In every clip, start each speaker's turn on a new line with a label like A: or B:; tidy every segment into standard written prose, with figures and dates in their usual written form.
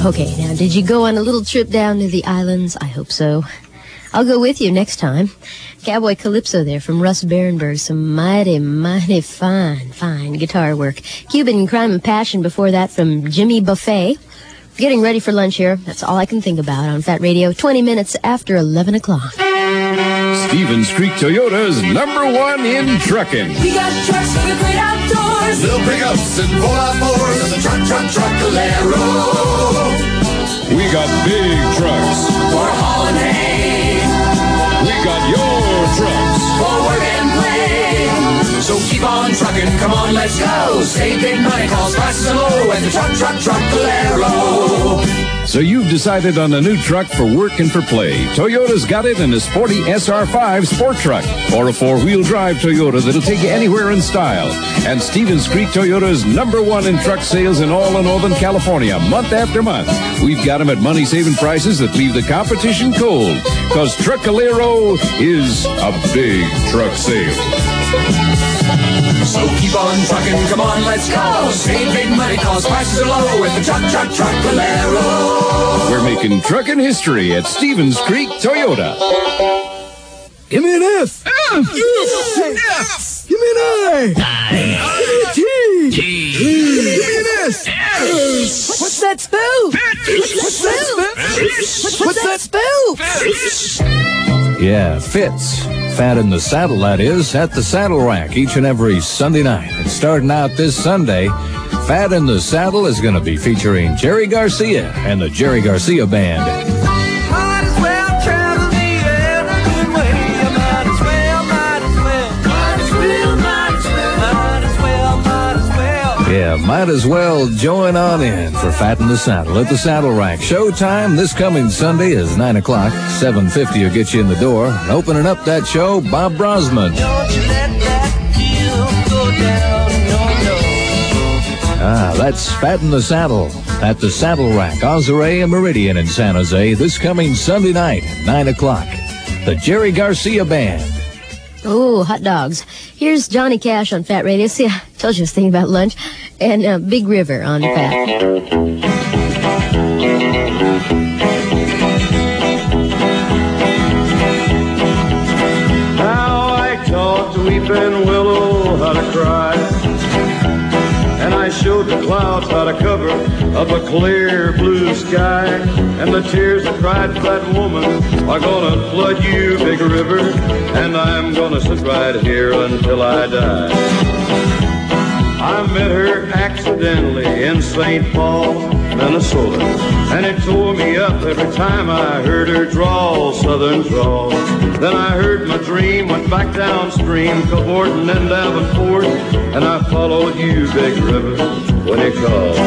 A: Okay, now, did you go on a little trip down to the islands? I hope so. I'll go with you next time. Cowboy Calypso there from Russ Berenberg. Some mighty, mighty fine guitar work. Cuban Crime and Passion before that from Jimmy Buffet. Getting ready for lunch here. That's all I can think about on Fat Radio. 20 minutes after 11 o'clock.
B: Stevens Creek Toyota's #1 in trucking.
C: We got trucks for the great outdoors.
D: Little pickups and 4x4s and the Truckalero.
B: We got big trucks
C: For hauling hay.
B: We got your trucks
C: For work and play. So keep on trucking, come on, let's go. Save big money, cause prices are low at the Truckalero.
B: So you've decided on a new truck for work and for play. Toyota's got it in a sporty SR5 sport truck or a 4-wheel drive Toyota that'll take you anywhere in style. And Stevens Creek Toyota's #1 in truck sales in all of Northern California, month after month. We've got them at money-saving prices that leave the competition cold. Because Truckalero is a big truck sale.
C: So keep on trucking, come on, let's go. Save big money, cause prices are low at the Truckalero.
B: We're making trucking history at Stevens Creek Toyota.
E: Give me an F. F. Give me an I. Give me a T. Give me an S.
A: What's that spell?
E: What's that spell?
F: Yeah, Fitz. Fat in the Saddle, that is, at the Saddle Rack each and every Sunday night. And starting out this Sunday, Fat in the Saddle is going to be featuring Jerry Garcia and the Jerry Garcia Band.
G: Might as well travel the other way. Might as well.
F: Yeah, might as well join on in for Fat in the Saddle at the Saddle Rack. Showtime this coming Sunday is 9 o'clock. 7:50 will get you in the door. And opening up that show, Bob Brosman.
G: Don't you let that heel go down, no.
F: That's Fat in the Saddle at the Saddle Rack, Ozare and Meridian in San Jose this coming Sunday night, 9 o'clock. The Jerry Garcia Band.
A: Oh, hot dogs. Here's Johnny Cash on Fat Radio. See, I told you I was thinking about lunch. And Big River on Fat.
H: Now I taught the weeping willow how to cry, and I showed the clouds how to cover up a clear blue sky, and the tears that cried for that woman are gonna flood you, Big River, and I'm gonna sit right here until I die. I met her accidentally in St. Paul, Minnesota, and it tore me up every time I heard her drawl, southern drawl. Then I heard my dream, went back downstream, cavorting in Davenport, and I followed you, Big River, when you called.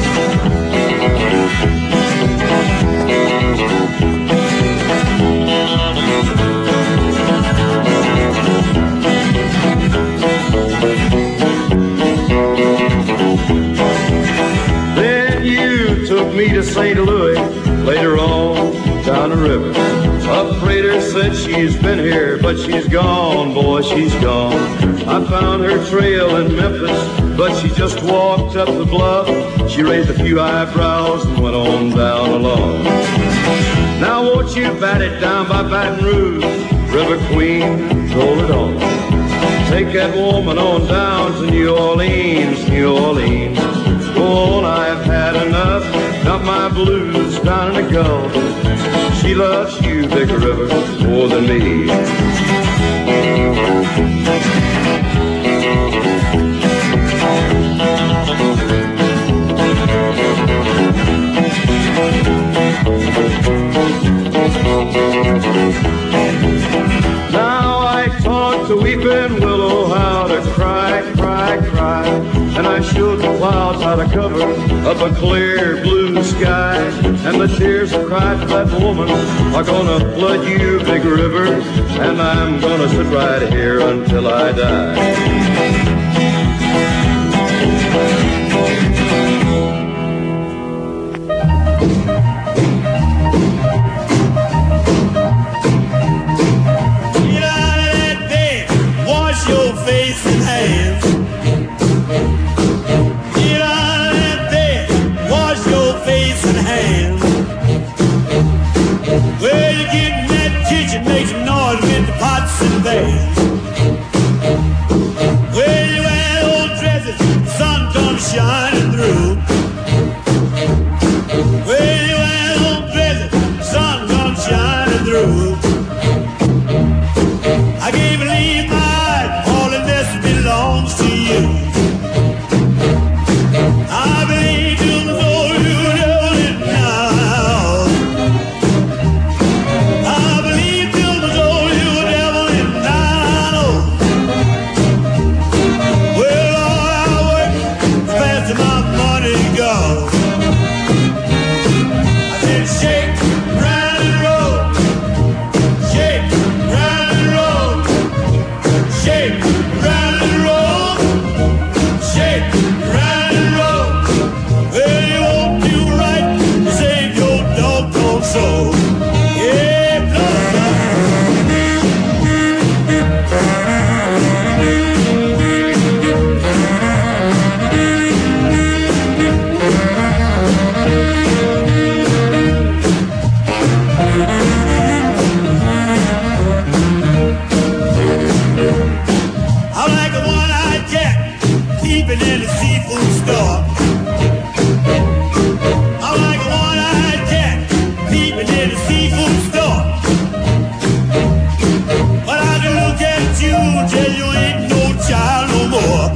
H: Took me to St. Louis, later on, down the river. A freighter said she's been here, but she's gone, boy, she's gone. I found her trail in Memphis, but she just walked up the bluff. She raised a few eyebrows and went on down along. Now won't you bat it down by Baton Rouge, River Queen, roll it on. Take that woman on down to New Orleans, New Orleans. Go on, I've had enough, got my blues down in the Gulf. She loves you, Big River, more than me. Now I taught the weeping willow how to cry, cry, cry, and I showed the clouds how to cover up a clear blue sky, and the tears that cried for that woman are gonna flood you, Big River, and I'm gonna sit right here until I die.
G: Get out of that bed, wash your face and hands. Get out of that bed, wash your face and hands.
I: in the seafood store. I'm like a one-eyed cat peeping in the seafood store. But I can look at you till you ain't no child no more.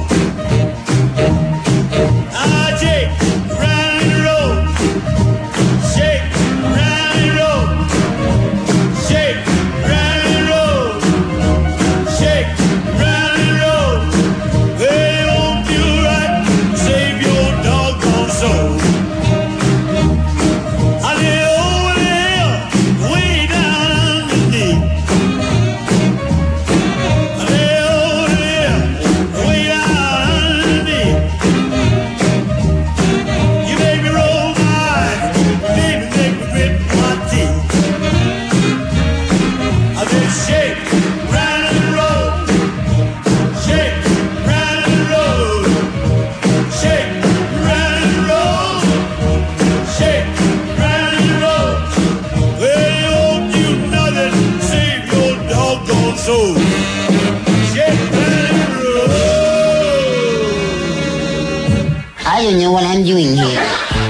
I: I take round the road, shake round the road, shake round the road, shake round the road. They won't do right, save your doggone soul. I live over there, way down underneath. I live over there, way down underneath. You make me roll my eyes, baby, make me grit my teeth. I just shake round the road, shake round the road, shake round the road, shake round the road. Well, you won't do nothing, save your doggone soul. Shake round the road.
J: I don't know what I'm doing here.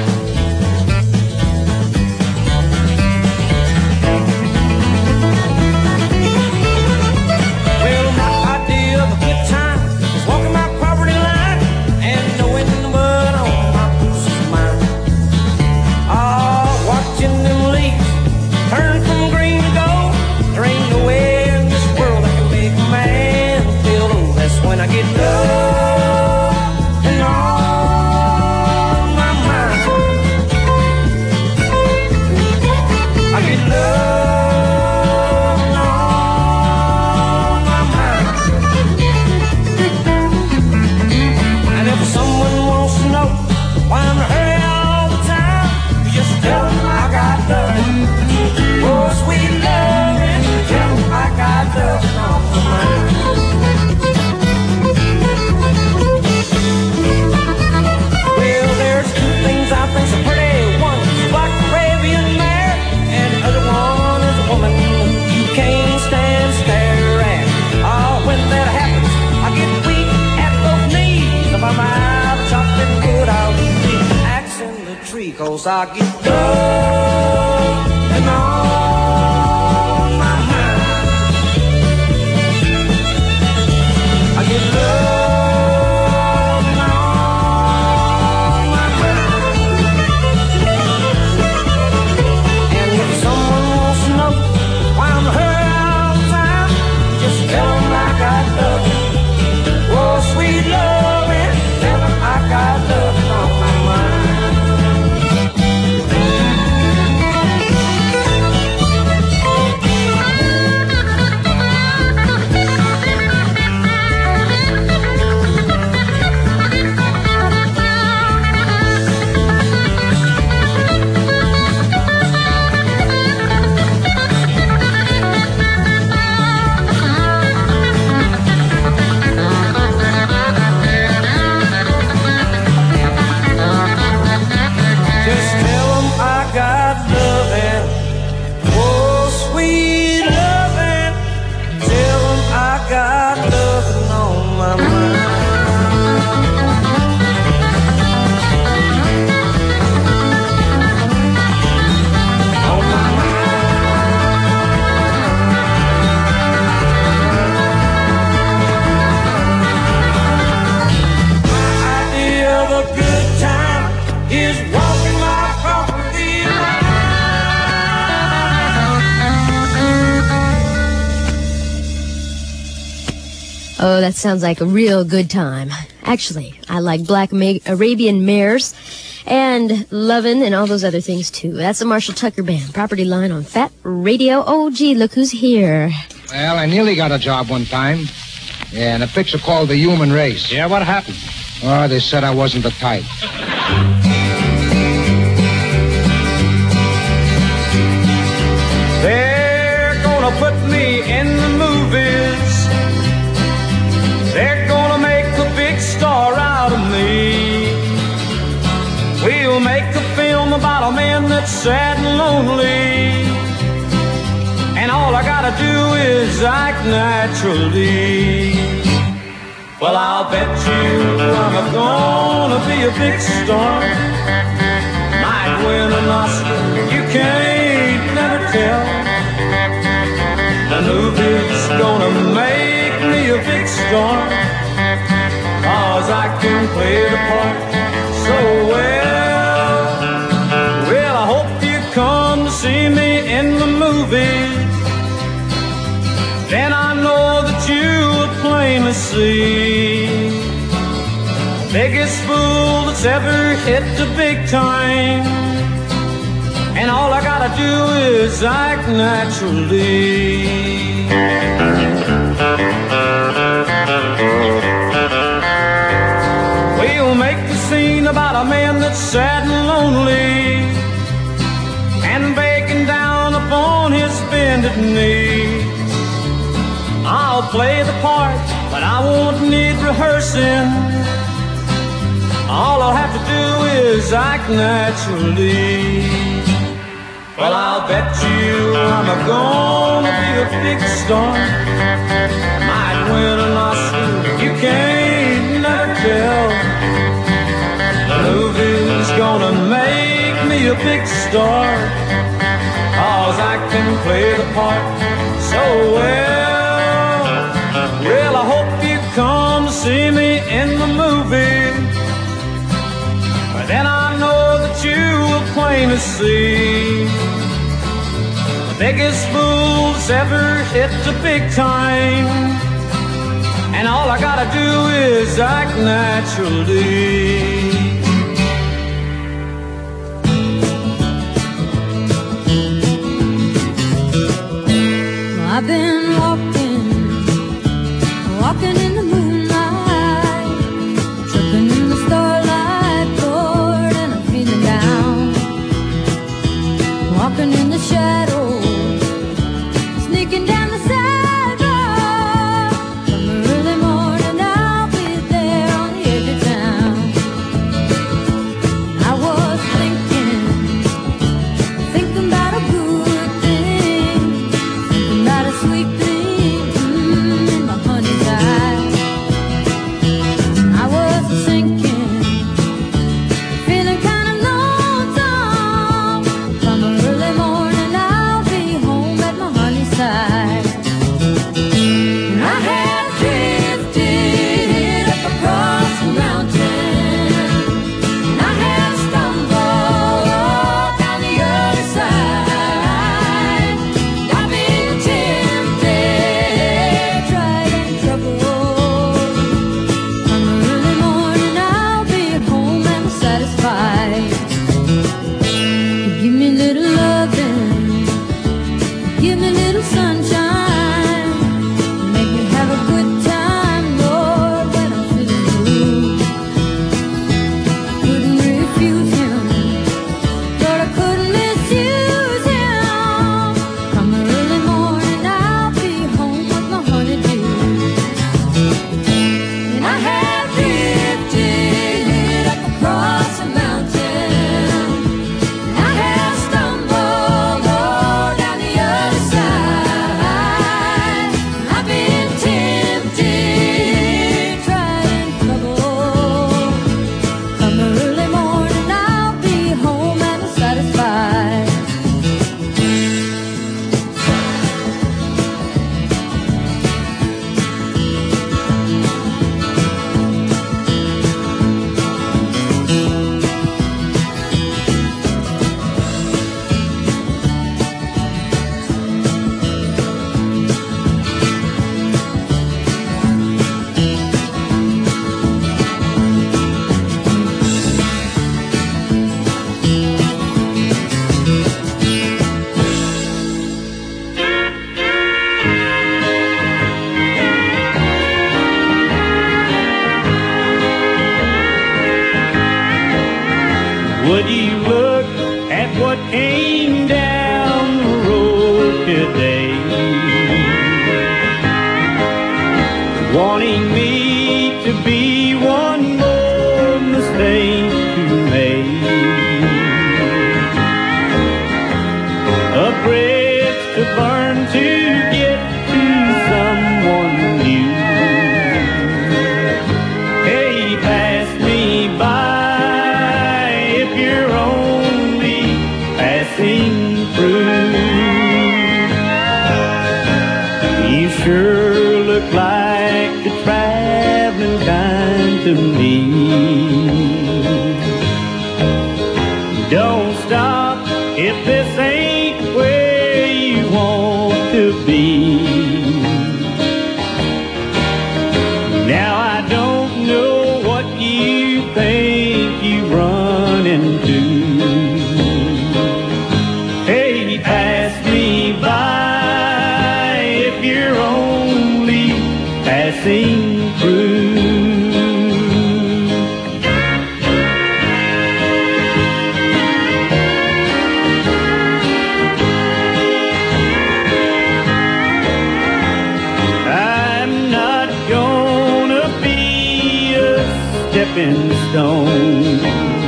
G: Well, my idea of a good time is walking my property line and knowing the mud on my boots is mine. Ah, watching them leaves turn from green to gold. There ain't nowhere in this world that can make a man feel low. That's when I get love and on my mind. I get love and on my mind. And if someone wants to know why I'm hurrying all the time, you just tell them I got love. Oh, sweet loving, tell them I got love on my mind. Well, there's two things I think's so pretty. One is Black Arabian mare, and the other one is a woman you can't stand stare at. Oh, when that happens, I get weak at both knees. If I'm out of chocolate good, I'll be the axe in the tree, 'cause I get love and on my mind. I get love and on my mind. And if someone wants to know why I'm hurrying all the time, just tell them I got love. Oh, sweet loving, tell them I got love on my mind. Just tell them I got loving. Oh, sweet loving. Tell them I got loving on my mind. On my mind. My idea of a good time is walking my property line.
A: Oh, that sounds like a real good time. Actually, I like Black Arabian mares and lovin' and all those other things too. That's the Marshall Tucker Band, Property Line on Fat Radio. Oh, gee, look who's here.
K: Well, I nearly got a job one time. Yeah, in a picture called The Human Race.
L: Yeah, what happened?
K: Oh, they said I wasn't the type.
C: They're gonna put me in the movies. They're gonna make a big star out of me. We'll make a film about a man that's sad and lonely, and all I gotta do is act naturally. Well, I'll bet you I'm gonna be a big star. Might win an Oscar, you can't never tell. The movie's gonna make me a big star, 'cause I can play the part so well. Well, I hope you come to see me in the movies. Then I know that you would plainly see biggest fool that's ever hit the big time. And all I gotta do is act naturally. We'll make the scene about a man that's sad and lonely and begging down upon his bended knees. I'll play the part, but I won't need rehearsing. All I'll have to do is act naturally. Well, I'll bet you I'm gonna be a big star. Might win an Oscar, you can't never tell. The movie's gonna make me a big star, 'cause I can play the part so well. Well, I hope you come to see me in the movie. Then I know that you will plainly see the biggest fool's ever hit the big time. And all I gotta do is act naturally.
L: I've been walking in the moonlight, tripping in the starlight, Lord, and I'm feeling down. Walking in the shadows, sneaking down the sidewalk. From early morning I'll be there on the edge of town. I was thinking about a good thing, thinking about a sweet thing in my honey's eyes. I was thinking, feeling kind of lonesome. From early morning I'll be home at my honey's side. And I had drifted up across the mountain, and I had stumbled down the other side. I've been tempted, tried and troubled. From early morning I'll be at home and satisfied. Give me a little loving, give me a little sunshine, make me have a good time, Lord, when I'm feeling blue. I couldn't refuse him, Lord, I couldn't misuse him. Come early morning I'll be home with my honeydew. And I had drifted up across the mountain, and I had stumbled down the other side. I've been tempted, tried and troubled. Come early morning I'll be home and satisfied.
C: Would you look at what came down the road today? Wanting me to be one more mistake to make. A bridge to burn to get to someone new. to me. Don't stop if this ain't where you want to be. Now I don't know what you think you run into. Hey, pass me by if you're only passing through. I'm not gonna be a stepping stone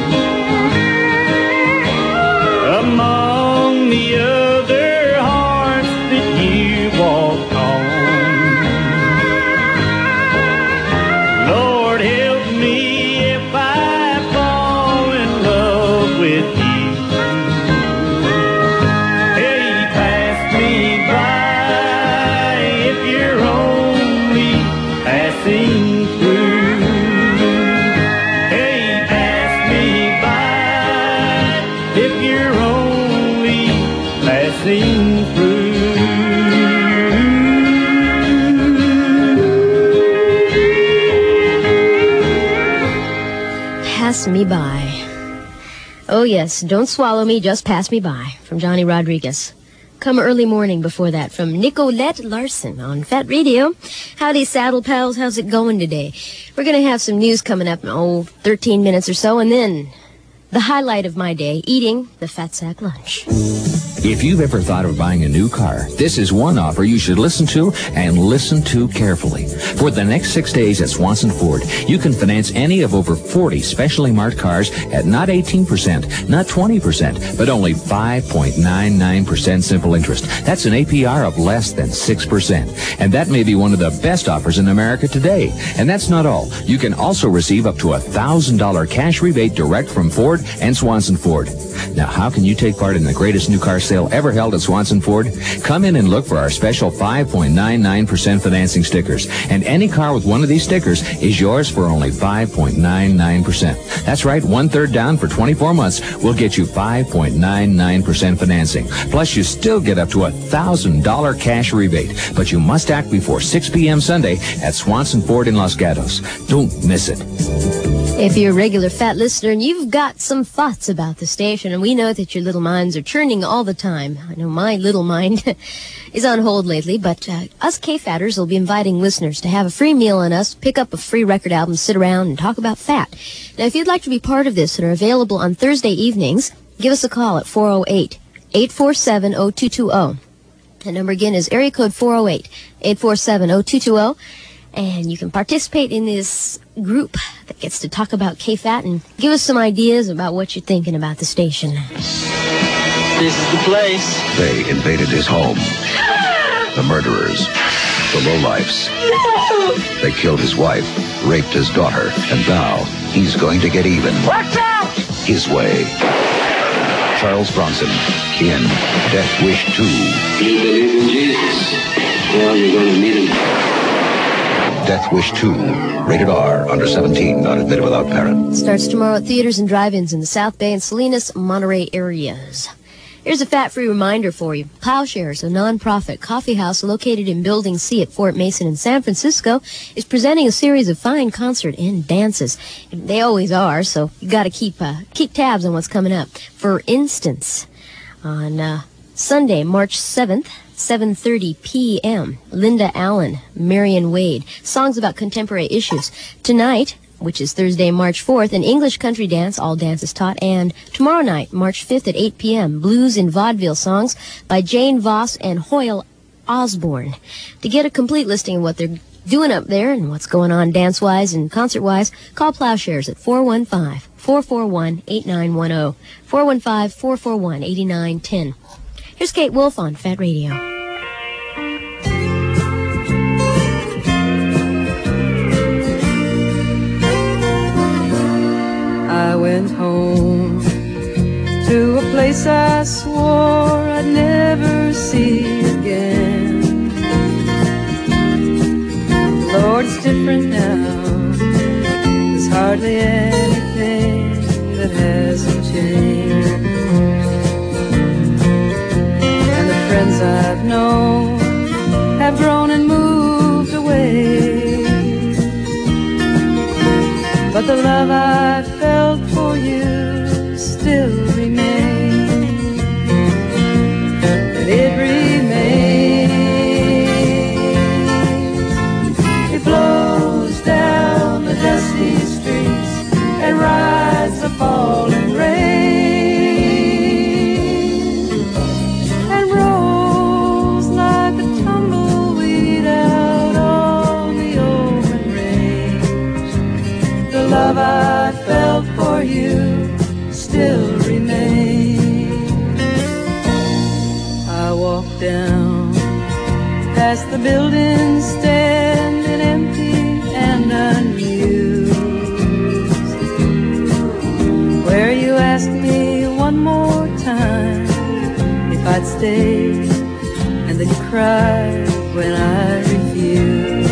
C: among the other hearts that you walk on. Lord, help me if I fall in love with you. Hey, pass me by if you're only passing through. Hey, pass me by if you're only passing through.
A: Pass me by. Oh yes, don't swallow me, just pass me by, from Johnny Rodriguez. Come early morning before that, from Nicolette Larson on Fat Radio. Howdy, Saddle Pals, how's it going today? We're going to have some news coming up in 13 minutes or so, and then the highlight of my day, eating the Fat Sack Lunch.
F: If you've ever thought of buying a new car, this is one offer you should listen to and listen to carefully. For the next 6 days at Swanson Ford, you can finance any of over 40 specially marked cars at not 18%, not 20%, but only 5.99% simple interest. That's an APR of less than 6%. And that may be one of the best offers in America today. And that's not all. You can also receive up to $1,000 cash rebate direct from Ford and Swanson Ford. Now, how can you take part in the greatest new car sale ever held at Swanson Ford? Come in and look for our special 5.99% financing stickers. And any car with one of these stickers is yours for only 5.99%. That's right, 1/3 down for 24 months will get you 5.99% financing. Plus, you still get up to $1,000 cash rebate. But you must act before 6 p.m. Sunday at Swanson Ford in Los Gatos. Don't miss it.
A: If you're a regular Fat listener and you've got some thoughts about the station, and we know that your little minds are churning all the time. I know my little mind is on hold lately, but us K-Fatters will be inviting listeners to have a free meal on us, pick up a free record album, sit around and talk about fat. Now, if you'd like to be part of this and are available on Thursday evenings, give us a call at 408-847-0220. The number again is area code 408-847-0220. And you can participate in this group that gets to talk about K-Fat and give us some ideas about what you're thinking about the station.
M: This is the place.
N: They invaded his home. The murderers. The lowlifes. They killed his wife, raped his daughter, and now he's going to get even.
M: Watch out!
N: His way. Charles Bronson in Death Wish 2.
O: You believe in Jesus? Well, you're going to meet him.
N: Death Wish 2, rated R, under 17, not admitted without parent.
A: Starts tomorrow at theaters and drive-ins in the South Bay and Salinas, Monterey areas. Here's a fat-free reminder for you. Plowshares, a non-profit coffee house located in Building C at Fort Mason in San Francisco, is presenting a series of fine concert and dances. They always are, so you got to keep tabs on what's coming up. For instance, on Sunday, March 7th, 7:30 p.m., Linda Allen, Marion Wade, songs about contemporary issues. Tonight, which is Thursday, March 4th, an English country dance, all dances taught, and tomorrow night, March 5th at 8 p.m., blues and vaudeville songs by Jane Voss and Hoyle Osborne. To get a complete listing of what they're doing up there and what's going on dance-wise and concert-wise, call Plowshares at 415-441-8910, 415-441-8910. Here's Kate Wolf on Fat Radio.
P: I went home to a place I swore I'd never see again. Lord, it's different now. hardly anything that hasn't changed. And the friends I've known have grown and moved away, but the love I felt for you still remains, and it remains. It blows down the dusty streets and rides the falling rain, and rolls like a tumbleweed out on the open range. The love I felt for you still remains. I walk down past the buildings standing empty and unused, where you asked me one more time if I'd stay, and then you cried when I refused.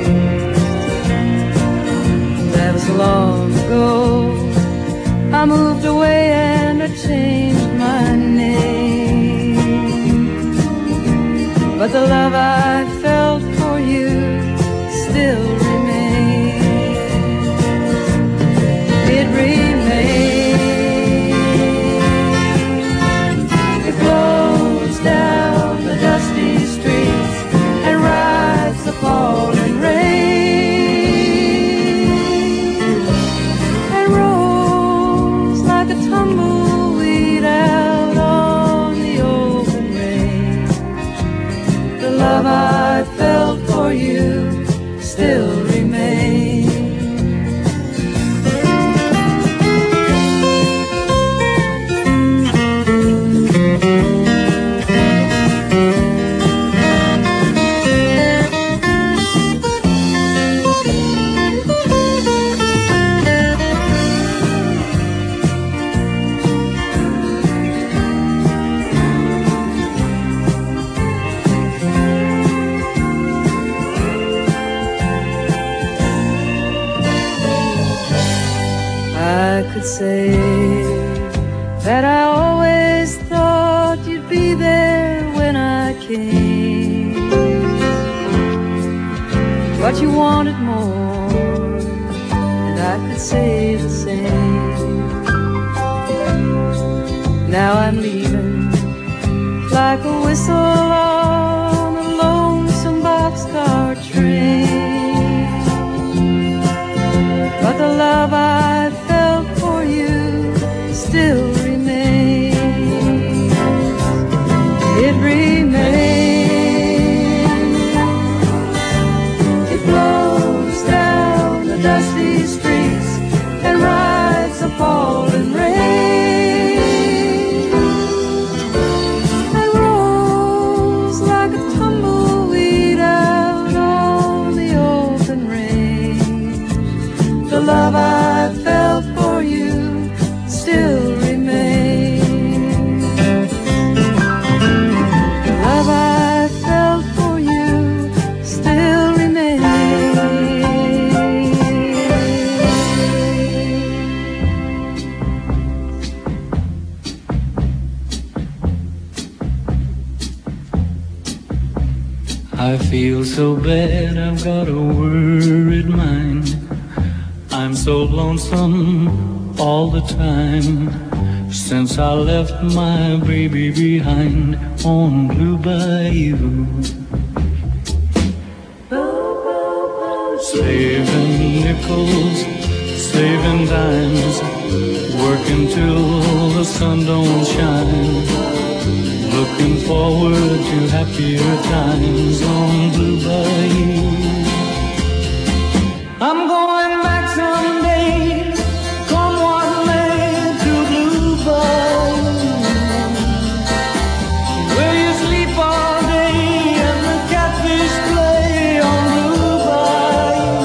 P: That was long ago. I moved away and I changed my name, but the love I felt for you still remains. It remains. It blows down the dusty streets and rides the falling rain, and rolls like a tumbleweed out on the open range. The love I felt for you still remains. I could say that I always thought you'd be there when I came, but you wanted more, and I could say the same. Now I'm leaving like a whistle on a lonesome boxcar train, but the love I felt for you still remains. It remains. It blows down the dusty streets and rides the falling rain, and rolls like a tumbleweed out on the open range. The love I felt for you still remains. The love I felt for you still remains.
Q: I feel so bad, I've got a worried mind. I'm so lonesome all the time, since I left my baby behind on Blue Bayou. Saving nickels, saving dimes, working till the sun don't shine, looking forward to happier times on Blue Bayou. I'm going back someday, come what may, to Blue Bayou, where you sleep all day and the catfish play on Blue Bayou.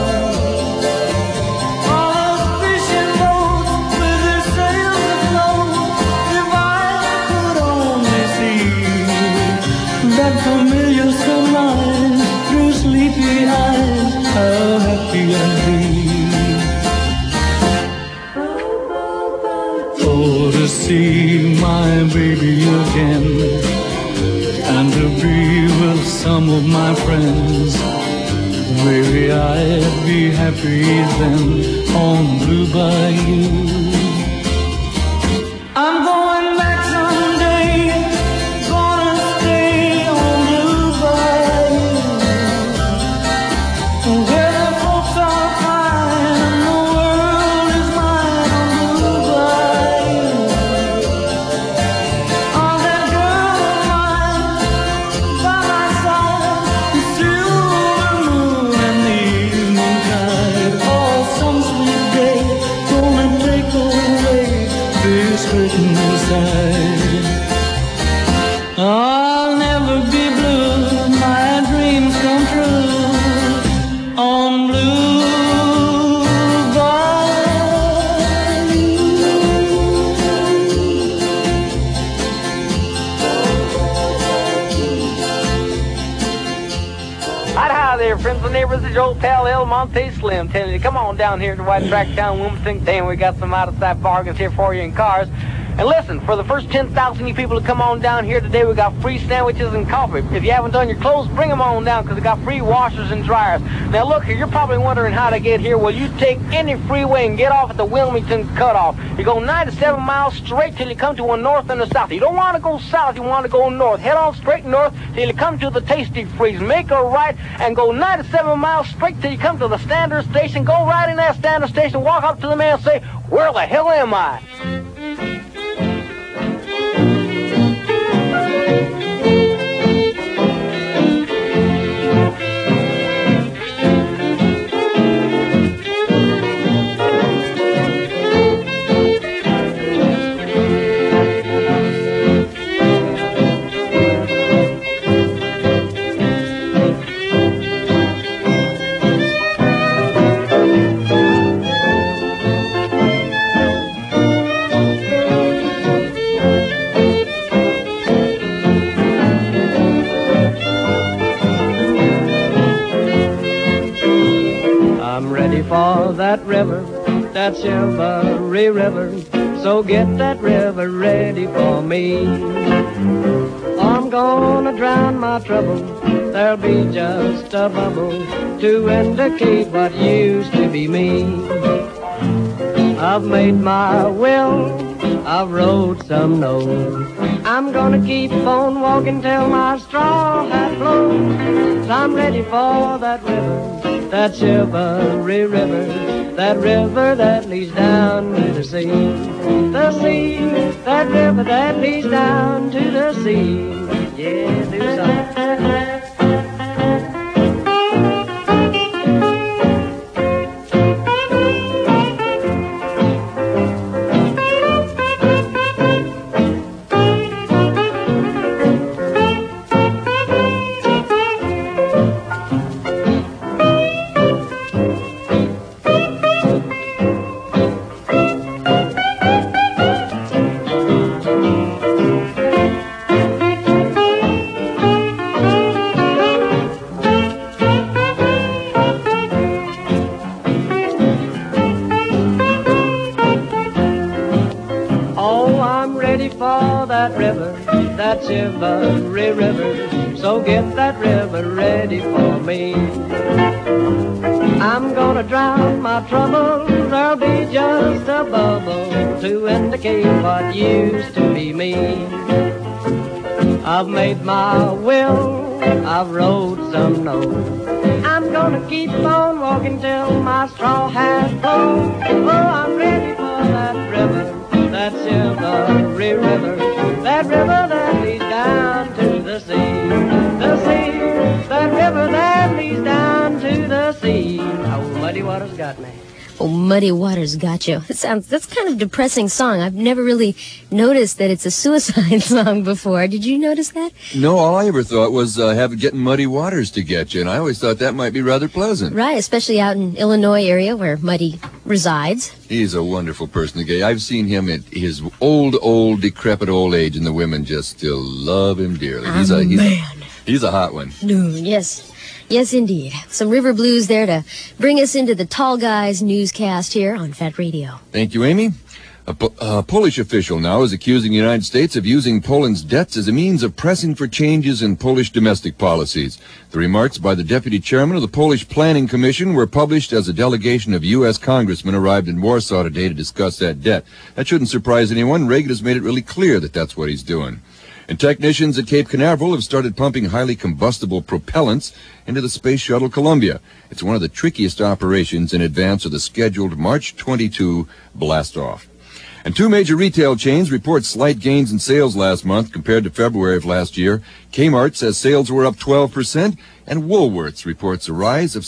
Q: All the fishing boats with their sails afloat, if I could only see that familiar sunrise through sleepy eyes, how happy I'd be. see my baby again and to be with some of my friends. Maybe I'd be happy then on Blue Bayou. I'm going back someday, gonna stay on Blue Bayou, where the folks are fine and the world is mine on Blue Bayou. Oh, that girl of mine by my side, the silver moon and the evening tide. Oh, some sweet day gonna take away this hurting inside. I'll never be blue, my dreams come true on Blue Bayou.
R: Hi there, friends and neighbors. It's your old pal El Monte Slim telling you to come on down here to White Track Town, Wilmington. Damn, we got some out-of-sight bargains here for you in cars. And listen, for the first 10,000 you people to come on down here today, we got free sandwiches and coffee. If you haven't done your clothes, bring them on down because we got free washers and dryers. Now look here, you're probably wondering how to get here. Well, you take any freeway and get off at the Wilmington cutoff. You go 97 miles straight till you come to a north and a south. You don't want to go south, you want to go north. Head on straight north till you come to the Tasty Freeze. Make a right and go 97 miles straight till you come to the Standard Station. Go right in that Standard Station, walk up to the man and say, where the hell am I?
G: I'm ready for that river, that Chivalry River, so get that river ready for me. I'm gonna drown my trouble, there'll be just a bubble to indicate what used to be me. I've made my will, I've wrote some notes. I'm gonna keep on walking till my straw hat blows. I'm ready for that river, that Chivalry River, that river that leads down to the sea. The sea, that river that leads down to the sea. Yeah, do something. That Chivalry River, so get that river ready for me. I'm gonna drown my trouble, there'll be just a bubble to indicate what used to be me. I've made my will, I've wrote some notes. I'm gonna keep on walking till my straw hat blows. Oh, I'm ready for that river, that Chivalry River, that river that leads down to the sea. The sea, that river that leads down to the sea. Oh, Muddy Waters got me.
A: Oh, Muddy Waters got you. That's kind of a depressing song. I've never really noticed that it's a suicide song before. Did you notice that?
S: No, all I ever thought was getting Muddy Waters to get you, and I always thought that might be rather pleasant.
A: Right, especially out in Illinois area where Muddy resides.
S: He's a wonderful person to get. I've seen him at his old, decrepit old age, and the women just still love him dearly. He's a hot one.
A: Yes. Yes, indeed. Some river blues there to bring us into the Tall Guys newscast here on Fat Radio.
S: Thank you, Amy. A Polish official now is accusing the United States of using Poland's debts as a means of pressing for changes in Polish domestic policies. The remarks by the deputy chairman of the Polish Planning Commission were published as a delegation of U.S. congressmen arrived in Warsaw today to discuss that debt. That shouldn't surprise anyone. Reagan has made it really clear that that's what he's doing. And technicians at Cape Canaveral have started pumping highly combustible propellants into the Space Shuttle Columbia. It's one of the trickiest operations in advance of the scheduled March 22 blast-off. And two major retail chains report slight gains in sales last month compared to February of last year. Kmart says sales were up 12%, and Woolworths reports a rise of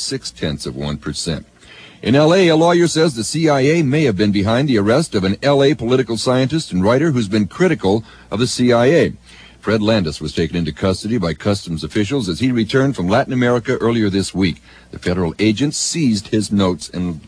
S: 0.6%. In L.A., a lawyer says the CIA may have been behind the arrest of an L.A. political scientist and writer who's been critical of the CIA. Fred Landis was taken into custody by customs officials as he returned from Latin America earlier this week. The federal agents seized his notes and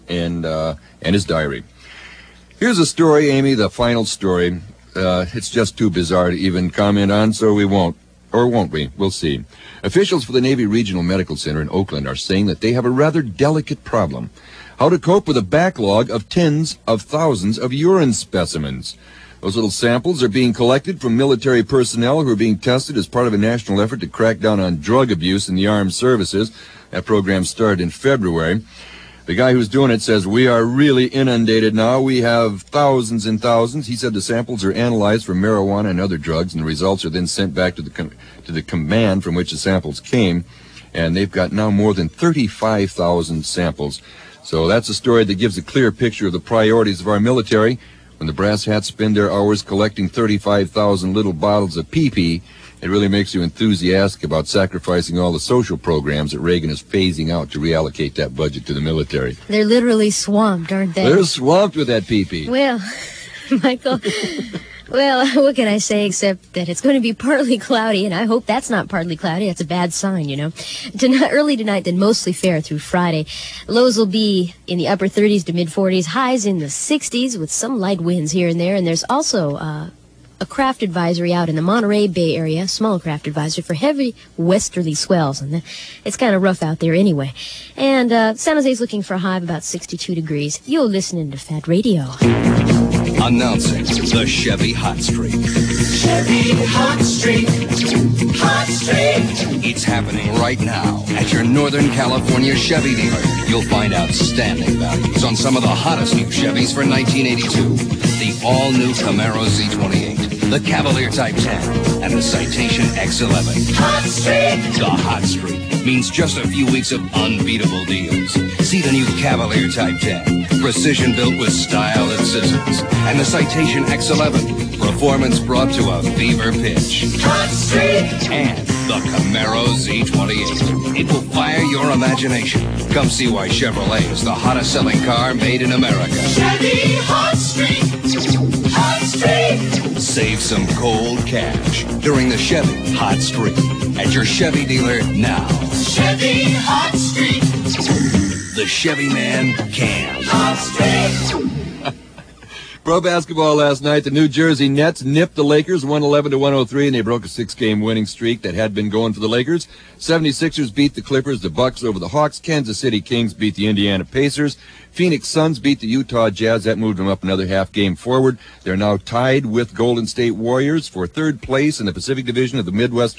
S: his diary. Here's a story, Amy, the final story. It's just too bizarre to even comment on, so we won't. Or won't we? We'll see. Officials for the Navy Regional Medical Center in Oakland are saying that they have a rather delicate problem. How to cope with a backlog of tens of thousands of urine specimens. Those little samples are being collected from military personnel who are being tested as part of a national effort to crack down on drug abuse in the armed services. That program started in February. The guy who's doing it says, we are really inundated now. We have thousands and thousands. He said the samples are analyzed for marijuana and other drugs, and the results are then sent back to the command from which the samples came. And they've got now more than 35,000 samples. So that's a story that gives a clear picture of the priorities of our military. When the brass hats spend their hours collecting 35,000 little bottles of pee-pee, it really makes you enthusiastic about sacrificing all the social programs that Reagan is phasing out to reallocate that budget to the military.
A: They're literally swamped, aren't they?
S: They're swamped with that pee-pee.
A: Well, Michael, well, what can I say except that it's going to be partly cloudy, and I hope that's not partly cloudy. That's a bad sign, you know. Early tonight, then mostly fair through Friday. Lows will be in the upper 30s to mid-40s, highs in the 60s with some light winds here and there, and there's also a craft advisory out in the Monterey Bay area, small craft advisory for heavy westerly swells, and it's kind of rough out there anyway. And San Jose's looking for a high of about 62 degrees. You're listening to Fat Radio.
T: Announcing the Chevy Hot Streak.
I: Chevy Hot Streak. Hot Streak.
T: It's happening right now at your Northern California Chevy dealer. You'll find outstanding values on some of the hottest new Chevys for 1982. The all-new Camaro Z28, the Cavalier Type 10, and the Citation X11.
I: Hot Streak.
T: The Hot Streak means just a few weeks of unbeatable deals. See the new Cavalier Type 10, precision built with style and scissors, and the Citation X11, performance brought to a fever pitch.
I: Hot Streak.
T: And the Camaro Z28. It will fire your imagination. Come see why Chevrolet is the hottest selling car made in America.
I: Chevy Hot Streak. Hot Streak.
T: Save some cold cash during the Chevy Hot Streak at your Chevy dealer now.
I: Chevy Hot Streak.
T: The Chevy man can.
I: Hot Streak.
S: Pro basketball last night, the New Jersey Nets nipped the Lakers 111-103, and they broke a 6-game winning streak that had been going for the Lakers. 76ers beat the Clippers, the Bucks over the Hawks. Kansas City Kings beat the Indiana Pacers. Phoenix Suns beat the Utah Jazz. That moved them up another half game forward. They're now tied with Golden State Warriors for third place in the Pacific Division of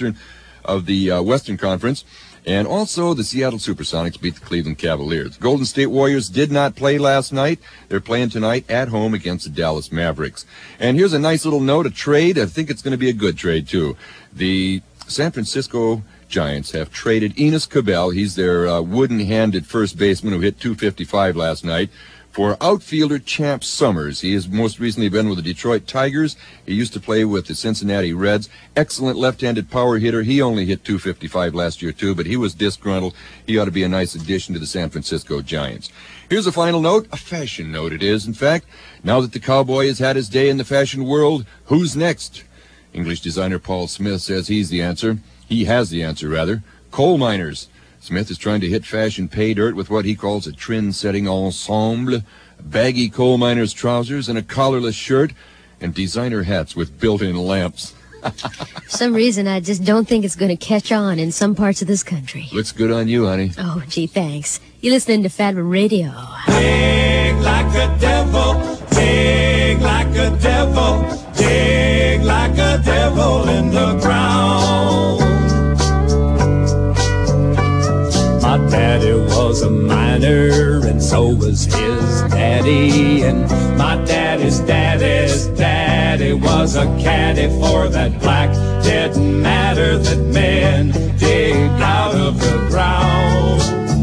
S: the Western Conference. And also, the Seattle Supersonics beat the Cleveland Cavaliers. Golden State Warriors did not play last night. They're playing tonight at home against the Dallas Mavericks. And here's a nice little note, a trade. I think it's going to be a good trade, too. The San Francisco Giants have traded Enos Cabell. He's their wooden-handed first baseman who hit .255 last night, for outfielder Champ Summers. He has most recently been with the Detroit Tigers. He used to play with the Cincinnati Reds. Excellent left-handed power hitter. He only hit .255 last year, too, but he was disgruntled. He ought to be a nice addition to the San Francisco Giants. Here's a final note, a fashion note it is, in fact. Now that the cowboy has had his day in the fashion world, who's next? English designer Paul Smith says he's the answer. He has the answer, rather. Coal miners. Smith is trying to hit fashion pay dirt with what he calls a trend-setting ensemble, baggy coal miner's trousers and a collarless shirt, and designer hats with built-in lamps.
A: For some reason, I just don't think it's going to catch on in some parts of this country.
S: Looks good on you, honey.
A: Oh, gee, thanks. You're listening to Fat Radio.
I: Big like a devil, big like
C: devil, dig like a devil in the ground. My daddy was a miner, and so was his daddy. And my daddy's daddy's daddy was a caddy for that black dead matter that men dig out of the ground.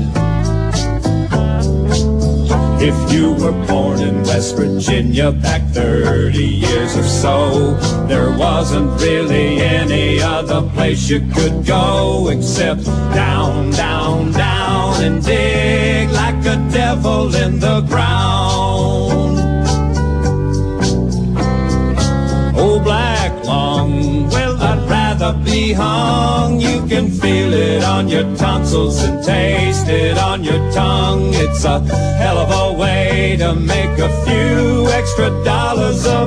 C: If you were born in West Virginia back 30 years or so, there wasn't really any other place you could go except down, down, down and dig like a devil in the ground. Oh, black lung, well, I'd rather be hung. You can feel it on your tonsils and taste it on your tongue. It's a hell of a way to make a few extra dollars a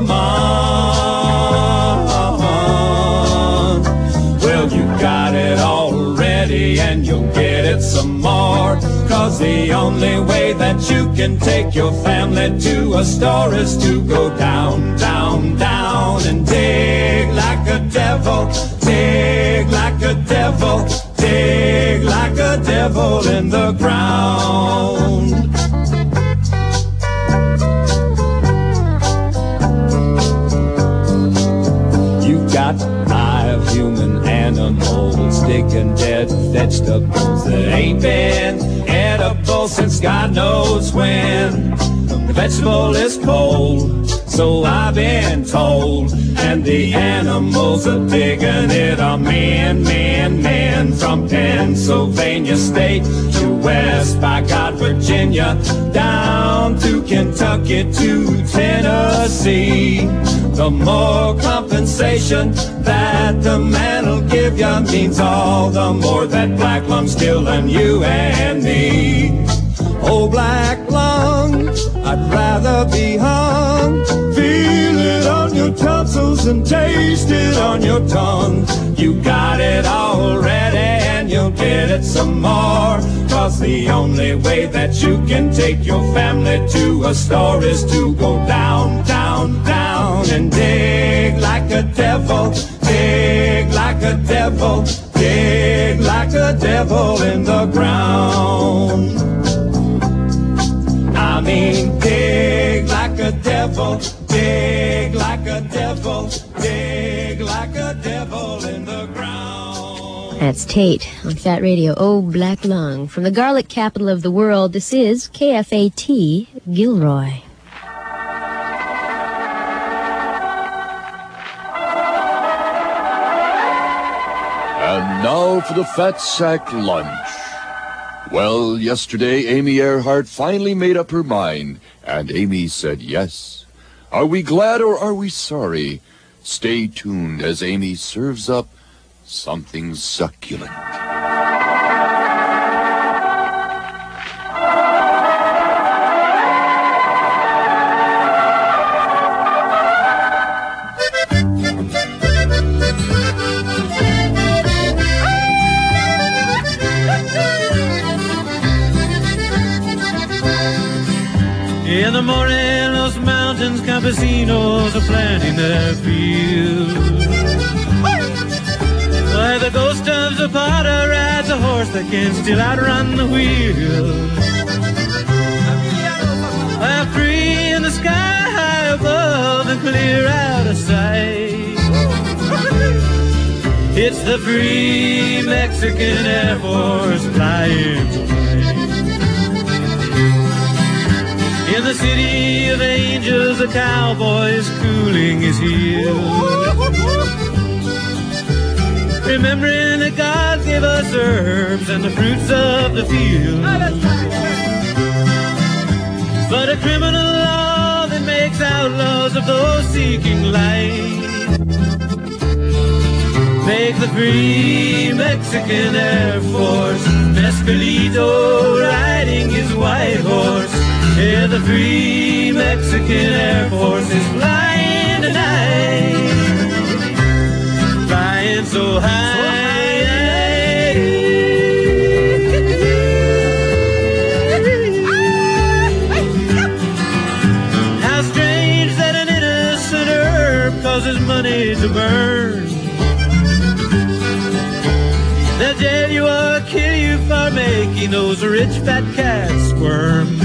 C: month. Well, you got it already and you'll get it some more, 'cause the only way that you can take your family to a store is to go down, down, down and dig like a devil, dig like a devil, dig like a devil in the ground. You've got live human animals digging dead vegetables that ain't been edible since God knows when. The vegetable is cold, so I've been told, and the animals are digging it are men, men, men from Pennsylvania State to West by God, Virginia, down to Kentucky to Tennessee. The more compensation that the man'll give ya means all the more that black lung's killing you and me. Oh, black lung, I'd rather be hung. Feel it on your tonsils and taste it on your tongue. You got it already and you'll get it some more, 'cause the only way that you can take your family to a store is to go down, down, down and dig like a devil, dig like a devil, dig like a devil in the ground. I mean, dig like a devil, dig like a devil, dig like a devil in the ground.
A: That's Tate on Fat Radio. Oh, Black Lung. From the garlic capital of the world, this is KFAT Gilroy.
S: And now for the Fat Sack Lunch. Well, yesterday, Amy Earhart finally made up her mind, and Amy said yes. Are we glad or are we sorry? Stay tuned as Amy serves up something succulent.
C: In the morning, those mountains campesinos are planting their fields. Why, the ghost of Zapata rides a horse that can still outrun the wheels. Why, free in the sky high above and clear out of sight. It's the free Mexican Air Force flying tonight. In the city of angels, a cowboy is cooling his heels, remembering that God gave us herbs and the fruits of the field. But a criminal law that makes outlaws of those seeking light make the free Mexican Air Force Mescalito riding his white horse. Yeah, the free Mexican Air Force is flying tonight, flying so high. How strange that an innocent there's money to burn. They'll jail you or kill you for making those rich fat cats squirm.